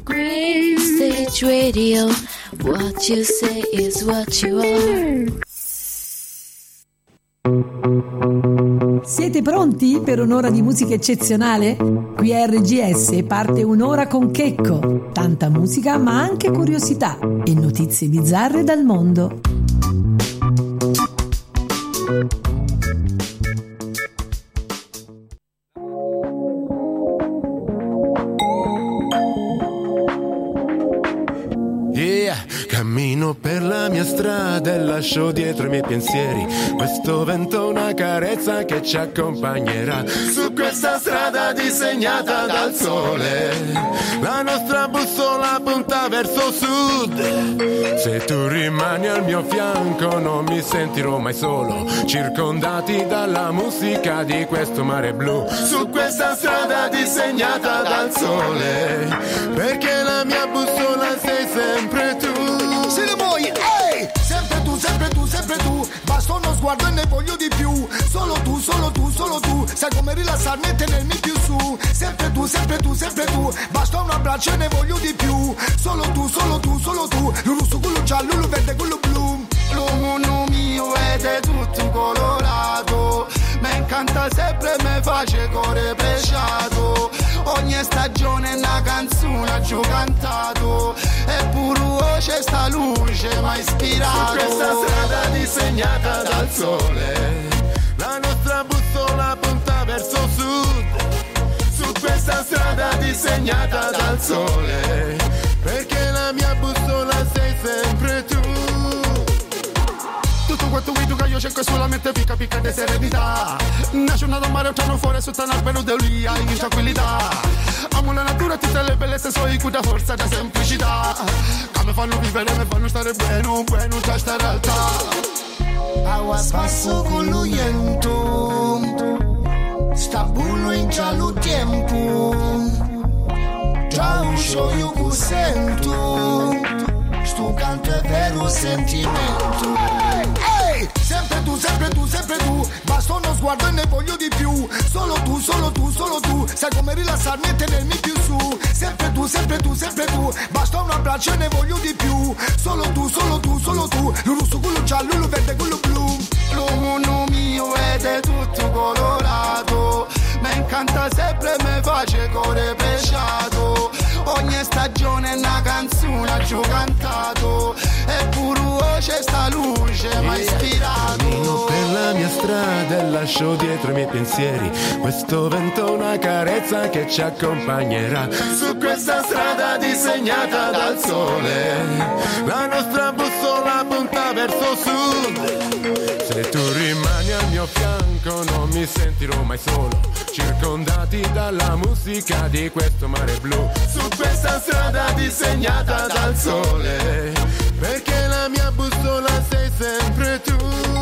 Green Stage Radio, what you say is what you are. Siete pronti per un'ora di musica eccezionale? Qui a RGS parte un'ora con Checco, tanta musica ma anche curiosità e notizie bizzarre dal mondo. Cammino per la mia strada e lascio dietro i miei pensieri. Questo vento è una carezza che ci accompagnerà su questa strada disegnata dal sole. La nostra bussola punta verso sud. Se tu rimani al mio fianco non mi sentirò mai solo, circondati dalla musica di questo mare blu. Su questa strada disegnata dal sole, perché la mia bussola sei sempre tu. Se ne vuoi, ehi! Sempre tu, sempre tu, sempre tu. Basta uno sguardo e ne voglio di più. Solo tu, solo tu, solo tu. Sai come rilassarmi e tenermi più su. Sempre tu, sempre tu, sempre tu. Basta un abbraccio e ne voglio di più. Solo tu, solo tu, solo tu. Lo rosso, quello giallo, quello verde, quello blu. L'uomo mio ed è tutto colorato. Mi incanta sempre, mi face cuore preciato. Ogni stagione è una canzone giù cantato. Eppure c'è sta luce m'ha ispirato. Su questa strada disegnata dal sole, la nostra bussola punta verso sud. Su questa strada disegnata dal sole, perché la mia bussola sei sempre tu. Tutto quanto vedo che io cerco solamente picca picca di serenità. Una giornata a mare, un giorno fuori sotto un albero d'olia in tranquillità. Amo la natura e tutte le bellezze, so i da forza da semplicità. Che mi fanno vivere, mi fanno stare buono, buono da sta realtà. Agua spasso con lo viento, sta bullo in giallo tempo. Già uscio io che sento, sto canto è vero sentimento. Ehi! Sempre tu, sempre tu, sempre tu. Basta uno sguardo e ne voglio di più. Solo tu, solo tu, solo tu. Sai come rilassarmi e tenermi più su. Sempre tu, sempre tu, sempre tu. Basta un abbraccio e ne voglio di più. Solo tu, solo tu, solo tu. Lo rosso, quello giallo, lo verde, quello blu. L'uomo mio ed è tutto colorato. Mi incanta sempre, mi face cuore preciato. Ogni stagione è una canzone giù cantato. Eppure c'è sta luce m'ha ispirato. Cammino per la mia strada e lascio dietro i miei pensieri. Questo vento è una carezza che ci accompagnerà su questa strada disegnata dal sole. La nostra bussola punta verso sud. Se tu rimani al mio fianco non mi sentirò mai solo, circondati dalla musica di questo mare blu. Su questa strada disegnata dal sole, perché la mia bussola sei sempre tu.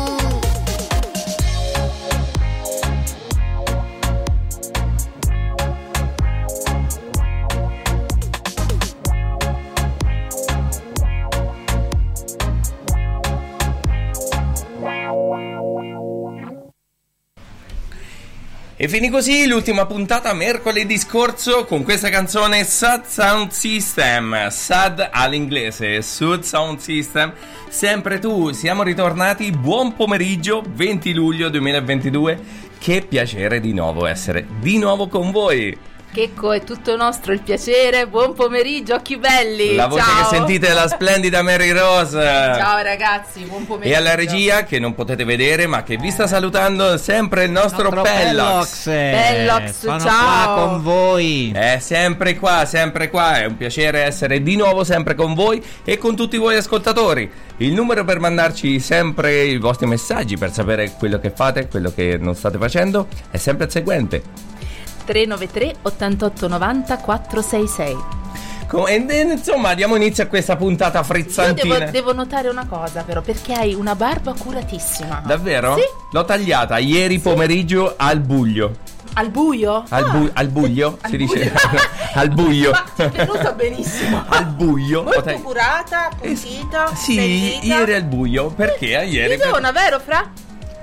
E finì così l'ultima puntata mercoledì scorso con questa canzone Sud Sound System, Sud all'inglese, Sud Sound System, sempre tu. Siamo ritornati, buon pomeriggio, 20 luglio 2022, che piacere di nuovo essere di nuovo con voi. Checco, è tutto nostro il piacere. Buon pomeriggio, occhi belli. La voce Ciao. che sentite è la splendida Mary Rose. Ciao ragazzi, buon pomeriggio. E alla regia, che non potete vedere ma che vi sta salutando sempre il nostro Pellox. Pellox, sono ciao. qua con voi. È sempre qua, è un piacere essere di nuovo sempre con voi e con tutti voi ascoltatori. Il numero per mandarci sempre i vostri messaggi, per sapere quello che fate, quello che non state facendo, è sempre il seguente: 393 88 90 466. Insomma, diamo inizio a questa puntata frizzantina. Io devo notare una cosa però, perché hai una barba curatissima. Davvero? Sì. L'ho tagliata ieri pomeriggio al buio. Al buio? Al buio? Al Si buio. dice al buio. Ti è venuta benissimo. Al buio. Molto curata, puntita, Sì, spedita. ieri al buio. Perché ieri? Bisogna, vero Fra?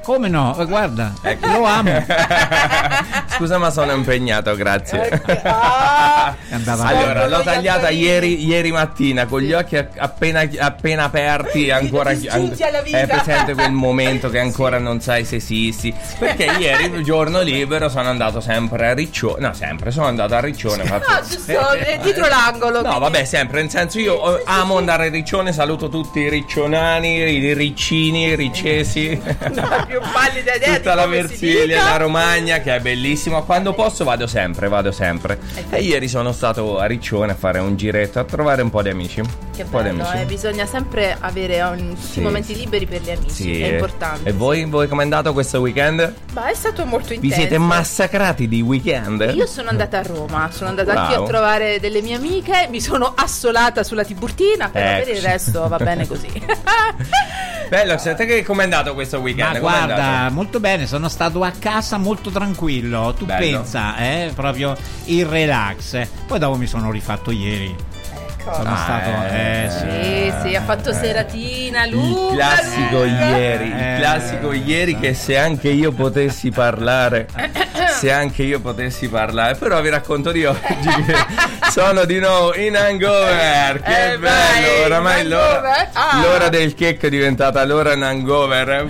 Come no? Guarda, lo amo. Scusa, ma sono impegnato, grazie. Allora, l'ho tagliata ieri mattina con gli occhi appena aperti, ancora disgiunti alla vita. È presente quel momento che ancora non sai se esisti. Perché ieri, giorno libero, sono andato sempre a Riccione. No, sempre sono andato a Riccione. Giusto, dietro l'angolo. No, vabbè, sempre, nel senso io amo andare a Riccione, saluto tutti i riccionani, i riccini, i riccesi. No, più pallida idea tutta la Versilia, la Romagna, che è bellissima. Quando posso vado sempre. E ieri sono stato a Riccione a fare un giretto, a trovare un po' di amici. Che bello, bisogna sempre avere tutti i momenti liberi per gli amici, è importante. E voi come è andato questo weekend? È stato molto intenso. Vi siete massacrati di weekend? Io sono andata a Roma, sono andata anche a trovare delle mie amiche, mi sono assolata sulla Tiburtina, però per il resto va bene così. Bello, te come è andato questo weekend? Ma guarda, molto bene, sono stato a casa molto tranquillo. Tu pensa, proprio il relax. Poi dopo mi sono rifatto ieri. Sono stato sì, ha fatto seratina lunga. Il classico ieri che se anche io potessi parlare. Però vi racconto di oggi che sono di nuovo in hangover. Che bello, oramai l'ora del checco è diventata l'ora in hangover.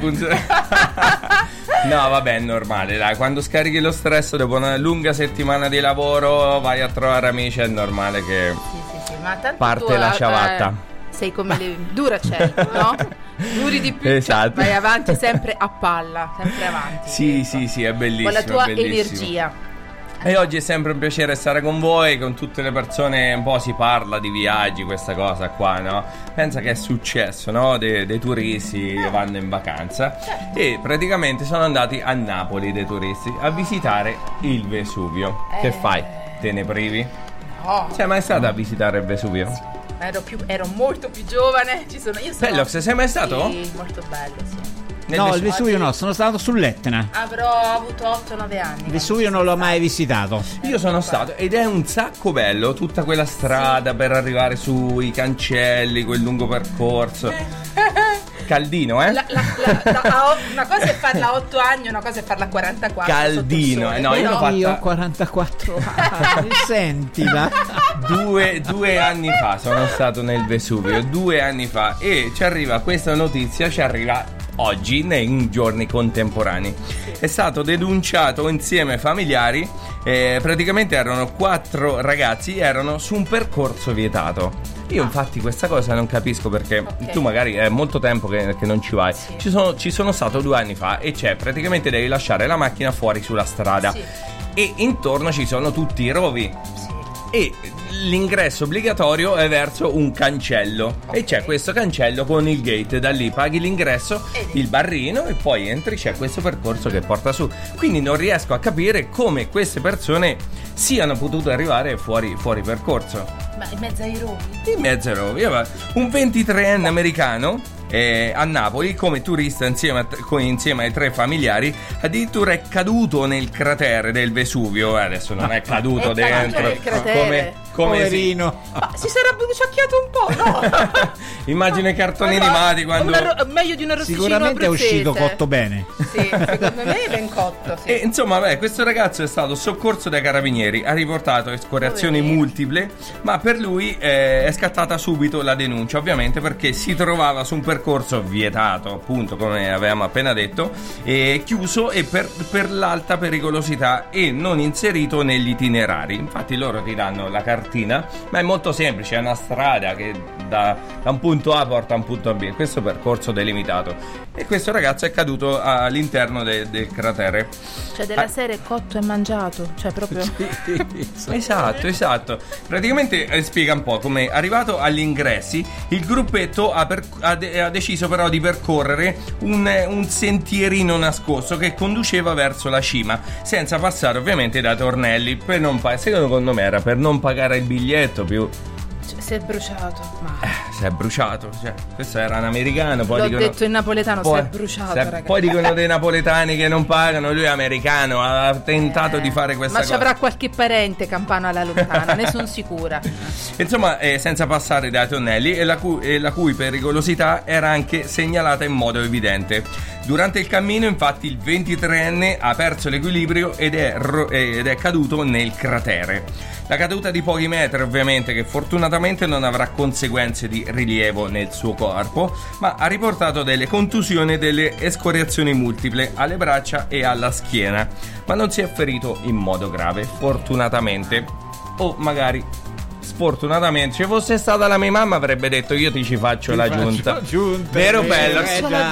No, vabbè, è normale, dai. Quando scarichi lo stress dopo una lunga settimana di lavoro, vai a trovare amici, è normale che ma tanto parte la ciabatta. Sei come le Duracell, no? Duri di più, esatto. Vai avanti sempre a palla, sempre avanti. Sì, è bellissimo. Con la tua energia. E oggi è sempre un piacere stare con voi, con tutte le persone. Un po' si parla di viaggi, questa cosa qua, no? Pensa che è successo, no? Dei turisti che vanno in vacanza, e praticamente sono andati a Napoli dei turisti a visitare il Vesuvio. Che fai? Te ne privi? No. Sei mai stata a visitare il Vesuvio? Sì. Ero molto più giovane. Bello, sei mai stato? Sì, molto bello, sì. No, il Vesuvio no, sono stato sull'Etna. Avrò avuto 8-9 anni. Il Vesuvio non l'ho mai visitato. Io sono stato ed è un sacco bello, tutta quella strada per arrivare sui cancelli, quel lungo percorso. Caldino, una cosa è farla a 8 anni, una cosa è farla a 44. Caldino, no, io ho 44 anni. Sentila. Due anni fa sono stato nel Vesuvio, 2 anni fa, e ci arriva questa notizia, oggi, nei giorni contemporanei. È stato denunciato insieme ai familiari. Praticamente erano 4 ragazzi, erano su un percorso vietato. Io infatti questa cosa non capisco, perché tu magari è molto tempo che non ci vai. Ci sono stato 2 anni fa, e praticamente devi lasciare la macchina fuori sulla strada, e intorno ci sono tutti i rovi. E l'ingresso obbligatorio è verso un cancello, e c'è questo cancello con il gate, da lì paghi l'ingresso, il barrino, e poi entri, c'è questo percorso che porta su. Quindi non riesco a capire come queste persone siano potute arrivare fuori percorso. Ma in mezzo ai rovi? In mezzo ai rovi. Un 23enne americano a Napoli come turista insieme ai 3 familiari, addirittura è caduto nel cratere del Vesuvio. Adesso non è caduto dentro, come poverino. Ma si sarà bruciacchiato un po', no? Immagino i cartoni animati quando meglio di un arrosticino sicuramente abruzzese. È uscito cotto bene. Sì, secondo me è ben cotto, sì. E insomma, questo ragazzo è stato soccorso dai carabinieri, ha riportato escoriazioni multiple, ma per lui è scattata subito la denuncia, ovviamente, perché si trovava su un percorso vietato, appunto, come avevamo appena detto, chiuso, e per l'alta pericolosità, e non inserito negli itinerari. Infatti loro ti danno la cartina, ma è molto semplice, è una strada che da un punto A porta a un punto B, questo percorso delimitato, e questo ragazzo è caduto all'interno del cratere. Cioè della serie cotto e mangiato, cioè proprio esatto. Praticamente spiega un po' come arrivato agli ingressi. Il gruppetto ha deciso però di percorrere un sentierino nascosto che conduceva verso la cima, senza passare ovviamente dai tornelli, per non secondo me era per non pagare il biglietto più. si è bruciato. Si è bruciato, cioè, questo era un americano. Poi l'ho dicono, detto in napoletano, si è bruciato, ragazzi. Poi dicono dei napoletani che non pagano, lui è americano, ha tentato di fare questa cosa. Ma ci avrà qualche parente campano alla lontana, ne sono sicura. Insomma, senza passare dai tonnelli, e la cui pericolosità era anche segnalata in modo evidente. Durante il cammino, infatti, il 23enne ha perso l'equilibrio ed è caduto nel cratere. La caduta di pochi metri, ovviamente, che fortunatamente non avrà conseguenze di rilievo nel suo corpo, ma ha riportato delle contusioni e delle escoriazioni multiple alle braccia e alla schiena, ma non si è ferito in modo grave, fortunatamente. O magari sfortunatamente, se fosse stata la mia mamma avrebbe detto: io ti ci faccio la giunta. Vero bello?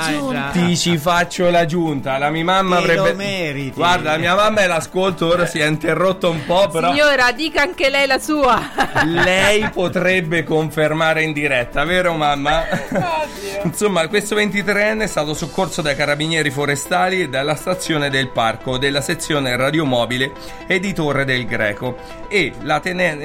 Ti ci faccio la giunta. La mia mamma avrebbe... lo meriti. Guarda, la mia mamma è l'ascolto, ora si è interrotto un po', però signora, dica anche lei la sua. Lei potrebbe confermare in diretta, vero mamma? Insomma, questo 23enne è stato soccorso dai carabinieri forestali e dalla stazione del parco della sezione radiomobile e di Torre del Greco e la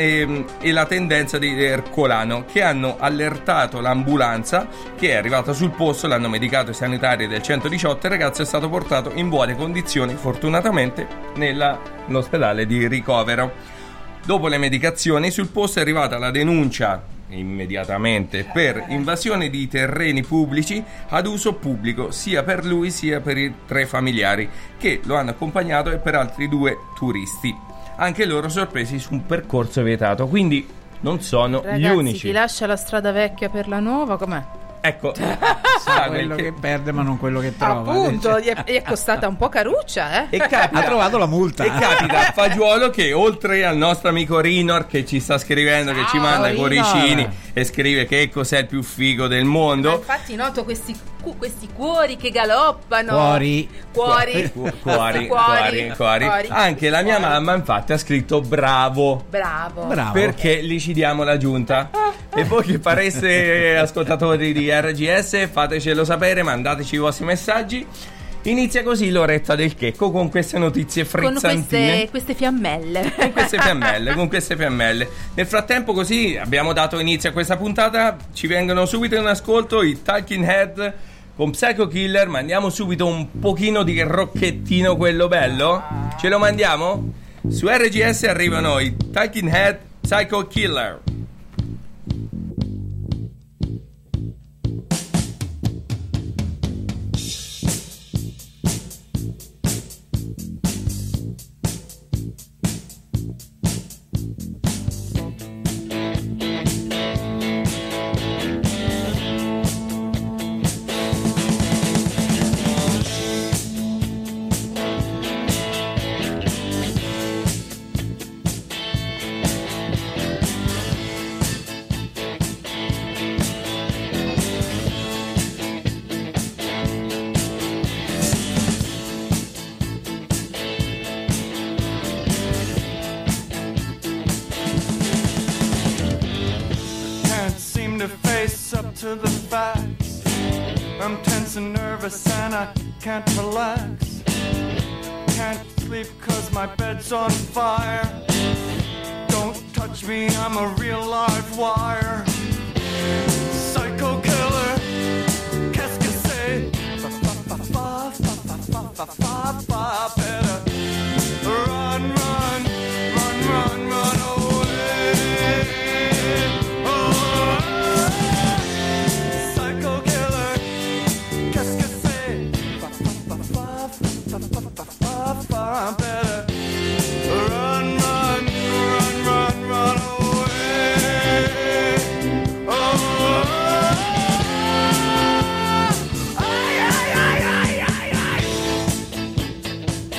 tendenza di Ercolano, che hanno allertato l'ambulanza che è arrivata sul posto, l'hanno medicato i sanitari del 118 e il ragazzo è stato portato in buone condizioni fortunatamente nell'ospedale di ricovero. Dopo le medicazioni sul posto è arrivata la denuncia immediatamente per invasione di terreni pubblici ad uso pubblico, sia per lui sia per i 3 familiari che lo hanno accompagnato e per altri 2 turisti, anche loro sorpresi su un percorso vietato, quindi non sono ragazzi, gli unici. Chi lascia la strada vecchia per la nuova, com'è? Ecco, sa quello che perde ma non quello che trova. Appunto, gli è costata un po' caruccia, E capita, ha trovato la multa. E capita a fagiolo che oltre al nostro amico Rinor che ci sta scrivendo, che ci manda i cuoricini e scrive che cos'è il più figo del mondo. Ma infatti noto questi cuori che galoppano. Cuori. Anche la mia mamma infatti ha scritto bravo. Perché gli ci diamo la giunta. E voi che fareste ascoltatori di RGS, fatecelo sapere, mandateci i vostri messaggi. Inizia così l'oretta del Checco con queste notizie frizzantine, con queste fiammelle. con queste fiammelle. Nel frattempo, così abbiamo dato inizio a questa puntata, ci vengono subito in ascolto i Talking Head con Psycho Killer. Mandiamo subito un pochino di rocchettino, quello bello. Ce lo mandiamo? Su RGS arrivano i Talking Head, Psycho Killer. To the facts, I'm tense and nervous and I can't relax. Can't sleep 'cause my bed's on fire. Don't touch me, I'm a real live wire. Psycho killer, qu'est-ce que c'est? Better run, run, run, run, run away. Better run, run, run, run, run away. Oh, ay, ay, ay, ay, ay, ay.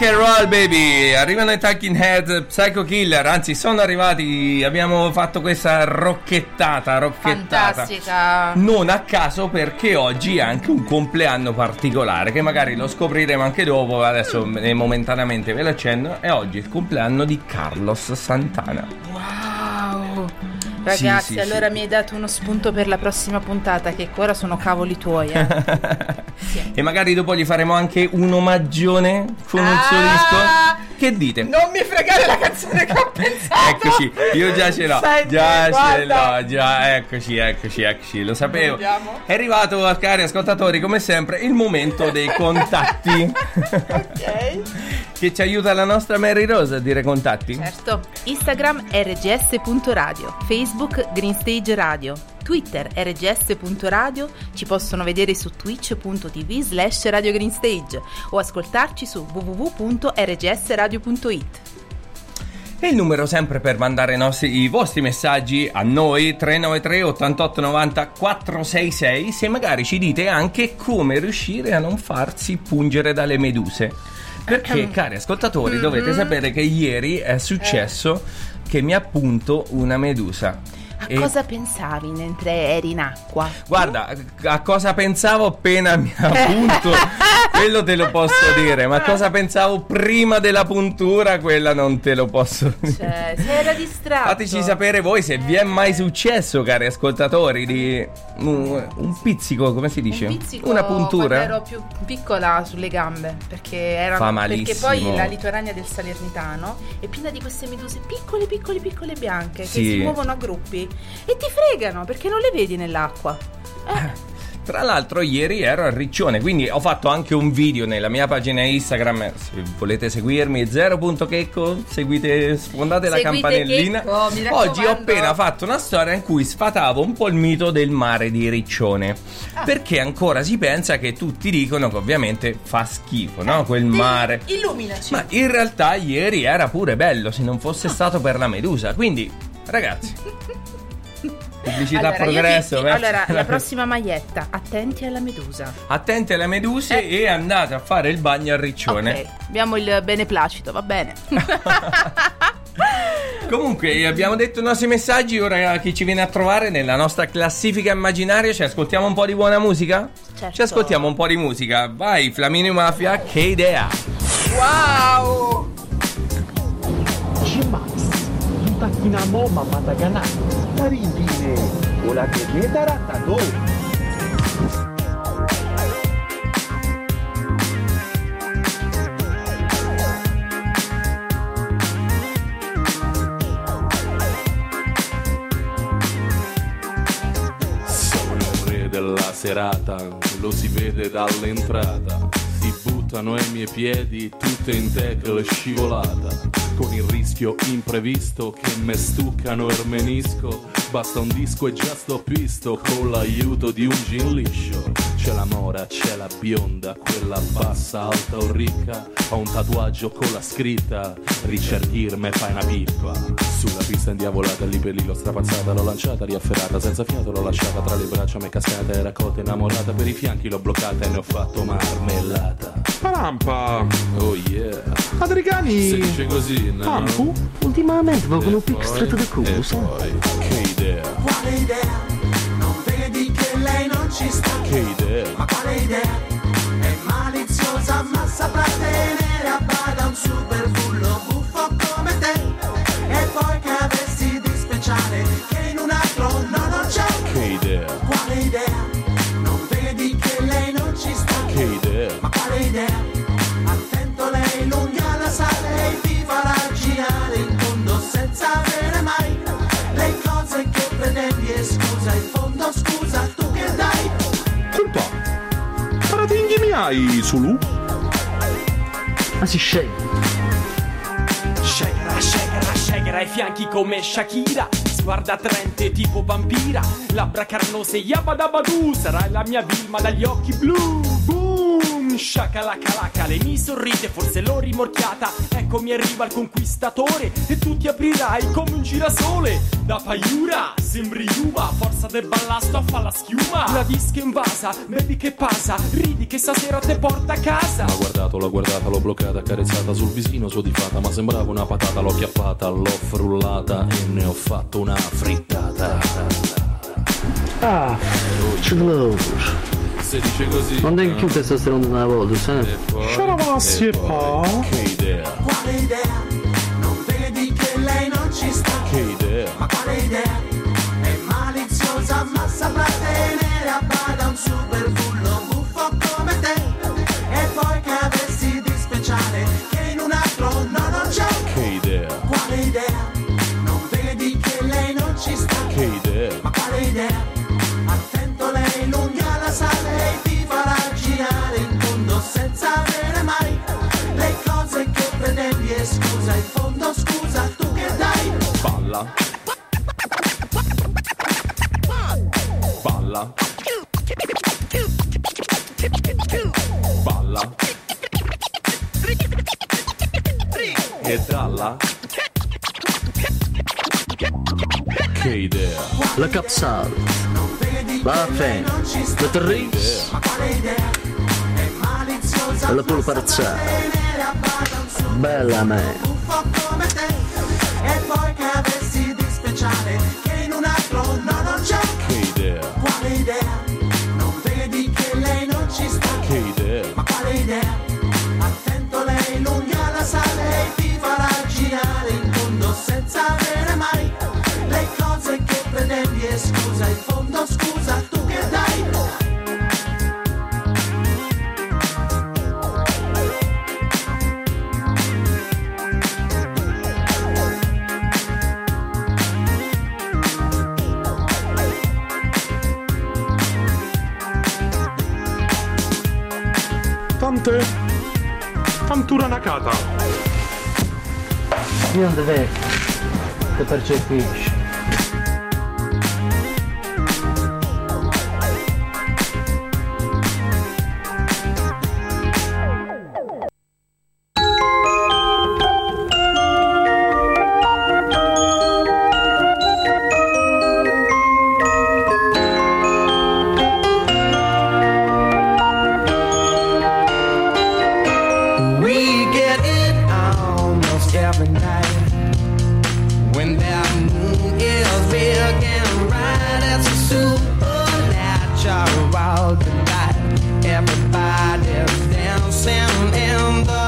Rock and roll baby, arrivano i Talking Heads, Psycho Killer, anzi sono arrivati, abbiamo fatto questa rocchettata fantastica, non a caso, perché oggi è anche un compleanno particolare che magari lo scopriremo anche dopo, adesso momentaneamente ve lo accenno. È oggi il compleanno di Carlos Santana. Wow, ragazzi, allora mi hai dato uno spunto per la prossima puntata, che ora sono cavoli tuoi, sì. E magari dopo gli faremo anche un omaggione con un suo disco. Che dite? Non mi fregare la canzone che ho pensato. Eccoci, io già ce l'ho. Senti, eccoci, lo sapevo. È arrivato, cari ascoltatori, come sempre il momento dei contatti. Ok. Che ci aiuta la nostra Mary Rose a dire contatti. Certo. Instagram rgs.radio, Facebook Green Stage Radio, Twitter rgs.radio, ci possono vedere su twitch.tv/Radio Green Stage o ascoltarci su www.rgsradio.it. E il numero sempre per mandare i vostri messaggi a noi, 393 88 90 466, se magari ci dite anche come riuscire a non farsi pungere dalle meduse. Perché, cari ascoltatori, dovete sapere che ieri è successo che mi ha appunto una medusa. A cosa pensavi mentre eri in acqua? Guarda, a cosa pensavo appena mi ha punto, quello te lo posso dire, ma cosa pensavo prima della puntura, quella non te lo posso dire. Cioè, se era distratto. Fateci sapere voi se vi è mai successo, cari ascoltatori, di un pizzico, come si dice? Un pizzico, una puntura. Quando ero più piccola sulle gambe, perché fa malissimo. Perché poi la litorania del Salernitano è piena di queste meduse piccole bianche, sì, che si muovono a gruppi e ti fregano perché non le vedi nell'acqua. Tra l'altro ieri ero a Riccione, quindi ho fatto anche un video nella mia pagina Instagram, se volete seguirmi, zero.checco, sfondate la campanellina. Checco, oggi ho appena fatto una storia in cui sfatavo un po' il mito del mare di Riccione, perché ancora si pensa che tutti dicono che ovviamente fa schifo, no? Quel mare. Illuminaci. Ma in realtà ieri era pure bello, se non fosse stato per la medusa, quindi ragazzi, pubblicità allora, progresso. Allora, la prossima maglietta, attenti alla medusa. Attenti alle meduse e andate a fare il bagno a Riccione. Ok, abbiamo il beneplacito, va bene. Comunque abbiamo detto i nostri messaggi. Ora chi ci viene a trovare nella nostra classifica immaginaria, ci ascoltiamo un po' di buona musica? Certo. Ci ascoltiamo un po' di musica. Vai, Flaminio Mafia, che idea. Wow. Takinamo mamatagana Taribine Ola che medaratado Sono il re della serata, lo si vede dall'entrata. Si buttano ai miei piedi tutte in tackle scivolata, con il rischio imprevisto che me stuccano e menisco. Basta un disco e già sto pisto, con l'aiuto di un gin liscio. C'è la mora, c'è la bionda, quella bassa, alta o ricca. Ho un tatuaggio con la scritta Richard Gere me fai una pippa. Sulla pista indiavolata, lì per lì l'ho strapazzata, l'ho lanciata, riafferrata, senza fiato l'ho lasciata, tra le braccia m'è cascata, era cotta innamorata, per i fianchi l'ho bloccata e ne ho fatto marmellata. Parampa! Oh yeah! Adrigani! Si dice così, no? Pampu? Ultimamente vogliono più stretto da culo, e poi, che idea? Quale idea? Non vedi che lei non ci sta? Che idea? Ma quale idea? È maliziosa ma saprà tenere a bada un super bullo buffo come te. E poi che avessi di speciale che in un altro no non c'è. Che idea? Quale idea? Non vedi che lei non ci sta? Che idea? Ma quale idea? Attento, lei lunga la sa, lei ti farà girare in fondo senza avere mai le cose che pretendi. E scusa, in fondo scusa, tu che dai? Culpa! Paratinghi mi hai, Sulu? Ma si sceglie. Shakera ai fianchi come Shakira, sguardo attraente tipo vampira, labbra carnose yabadabadu, sarai la mia Vilma dagli occhi blu. Boom! sciacalacalaca. Lei mi sorride, forse l'ho rimorchiata. Eccomi arriva il conquistatore e tu ti aprirai come un girasole. Da paiura sembri uva, forza del ballasto fa la schiuma. La disca invasa, baby che passa, ridi che stasera te porta a casa. L'ho guardata, l'ho bloccata, accarezzata sul visino sodifata, ma sembrava una patata, l'ho chiappata, l'ho frullata e ne ho fatto una frittata. Ah, ce l'ho. Se dice così. Non devi più testosterone una volta, sai? Sciaravassi e poi. Che idea? Quale idea? Non vedi che lei non ci sta? Che idea? Ma quale idea? È maliziosa ma saprà tenere a bada un super bullo buffo come te. E poi che avessi di speciale che in un altro no non c'è. Che idea? Quale idea? Non vedi che lei non ci sta? Che idea? Ma quale idea? Attento, lei lunga la sala e ti farà girare in fondo senza avere mai le cose che pretendi. E scusa, in fondo scusa, tu che dai? Balla. Balla. Balla. E dalla. Che idea? La capsale, la fame, la terribile, e la polparzata. Bella me. E poi che avessi di speciale che in un altro no non c'è. Che idea? Quale idea? Non vedi che lei non ci sta? Che idea? Ma quale idea? Attento, lei lunga la sala e ti farà girare in fondo senza avere mai le cose che pretendi. E scusa, in fondo scusa, tu che dai? Tantura nakata. Niente vecchio, che percepisci. Everybody's dancing in the